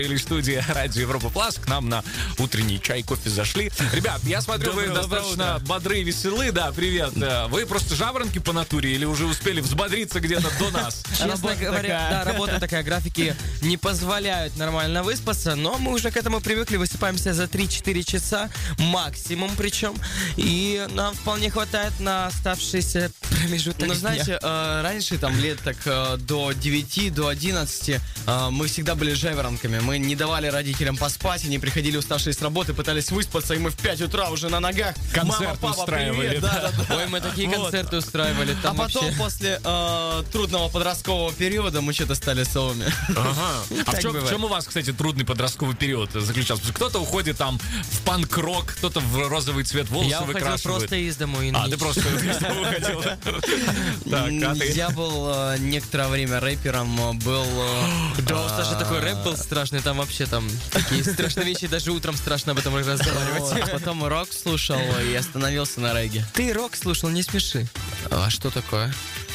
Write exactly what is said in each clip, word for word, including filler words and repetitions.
Или студия Радио Европа Плас. К нам на утренний чай, кофе зашли. Ребят, я смотрю, Доброе, вы достаточно утро. бодры и веселы. Да, привет. Вы просто жаворонки по натуре или уже успели взбодриться где-то до нас? Честно Работа говоря, такая. да, работа такая, графики не позволяют нормально выспаться, но мы уже к этому привыкли, высыпаемся за три-четыре часа, максимум причем, и нам вполне хватает на оставшийся промежуток Ну, дня. знаете, э, раньше, там, лет так э, до девяти, до одиннадцати, э, мы всегда были жаворонками. Мы не давали родителям поспать, они приходили уставшие с работы, пытались выспаться, и мы в пять утра уже на ногах. Концерт Мама, папа, устраивали, привет. да. Да, да, да. Ой, мы такие Вот. концерты устраивали А там потом, вообще. после э, трудного подросткового периода, мы что-то стали совыми. Ага. А Так в чем, в бывает. чем у вас, кстати, трудный подростковый период заключался? Потому что кто-то уходит там в панк-рок, кто-то в розовый цвет волосы Я уходил выкрашивает. просто из дому. И А, ты ничего. просто из дома уходил. да? Так, а ты? Я был э, некоторое время рэпером, э, был... э, Да, у Саши а, такой рэп был страшный, там вообще там такие страшные вещи, даже утром страшно об этом разговаривать. вот, потом рок слушал и остановился на регге. Ты рок слушал, не смеши. А что такое?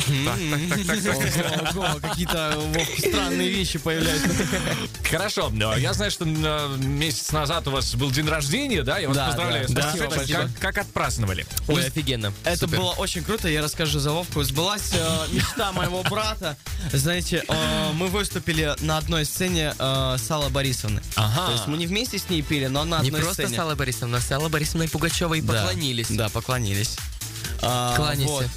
Ого, какие-то Вов, странные вещи появляются. Хорошо, но я знаю, что э, месяц назад у вас был день рождения, да? Я вас Да, поздравляю. да. Спасибо, Спасибо как, большое. как отпраздновали? Ой, офигенно. Это Супер. было очень круто, я расскажу за Вовку. Сбылась э, мечта моего брата. Знаете, э, мы выступили на одной сцене э, с Аллой Борисовной. Ага. То есть мы не вместе с ней пели, но на Не одной просто сцене. с Аллой Борисовной, а с Аллой Борисовной Пугачевой Да. поклонились. Да, поклонились. А, Кланяйся. вот.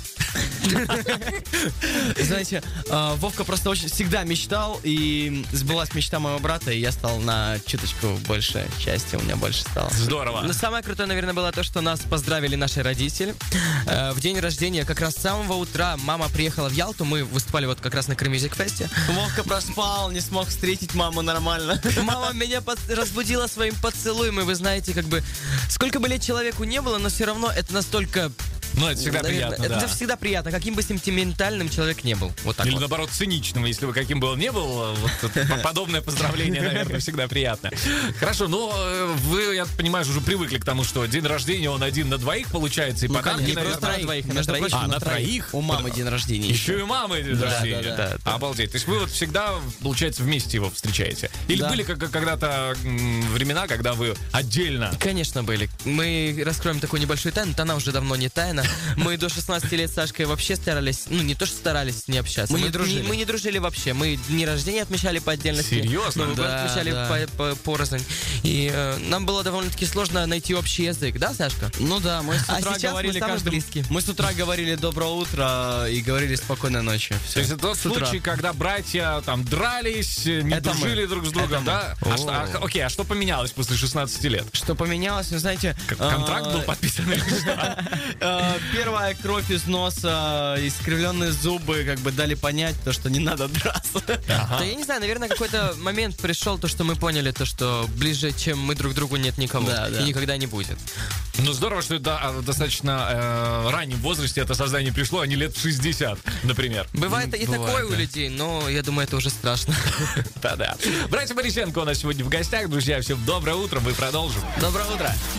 Знаете, э, Вовка просто очень всегда мечтал, и сбылась мечта моего брата, и я стал на чуточку больше счастья, у меня больше стало. Здорово. Но самое крутое, наверное, было то, что нас поздравили наши родители. Э, в день рождения, как раз с самого утра, мама приехала в Ялту, мы выступали вот как раз на Крым Music Fest. Вовка проспал, не смог встретить маму нормально. Мама меня под- разбудила своим поцелуем, и вы знаете, как бы, сколько бы лет человеку не было, но все равно это настолько... Ну, это всегда наверное, приятно, это да. всегда приятно, каким бы сентиментальным человек не был. Вот так Или вот. наоборот циничным, если бы каким бы он ни был, вот это подобное поздравление, наверное, всегда приятно. Хорошо, ну э, вы, я понимаю, уже привыкли к тому, что день рождения он один на двоих получается, и Ну, подарки, конечно, наверное, просто на двоих, на Между троих. прочим, А, на троих? У мамы день рождения. Еще и мамы день Да, рождения. да, да. Да. Обалдеть. То есть вы вот всегда, получается, вместе его встречаете? Или Да. были как- когда-то м, времена, когда вы отдельно? Конечно, были. Мы раскроем такую небольшую тайну, она уже давно не тайна. Мы до шестнадцати лет с Сашкой вообще старались, ну не то, что старались не общаться. Мы не дружили. Мы не дружили вообще. Мы дни рождения отмечали по отдельности. Серьезно? Новый год Да, отмечали да. по- по- порознь. И э, нам было довольно-таки сложно найти общий язык, да, Сашка? Ну да, мы с А утра сейчас мы говорили самые каждому- близкие. Мы с утра говорили доброе утро и говорили спокойной ночи. То Всё. есть это тот С утра. случай, когда братья там дрались, не Это дружили мы. друг с другом, Это да? мы. А что, а, О. окей, а что поменялось после шестнадцати лет? Что поменялось, ну знаете... К- Контракт э, был подписан или что? э, Первая кровь из носа, искривленные зубы, как бы дали понять то, что не надо драться. Да я не знаю, наверное, какой-то момент пришел, то, что мы поняли, то, что ближе, чем мы друг к другу, нет никого. Да, да. И никогда не будет. Ну здорово, что это а, достаточно э, раннем возрасте это создание пришло, а не лет в шестьдесят, например. Бывает и Бывает, такое у да. людей, но я думаю, это уже страшно. Да-да. Братья Борисенко у нас сегодня в гостях. Друзья, всем доброе утро, мы продолжим. Доброе утро.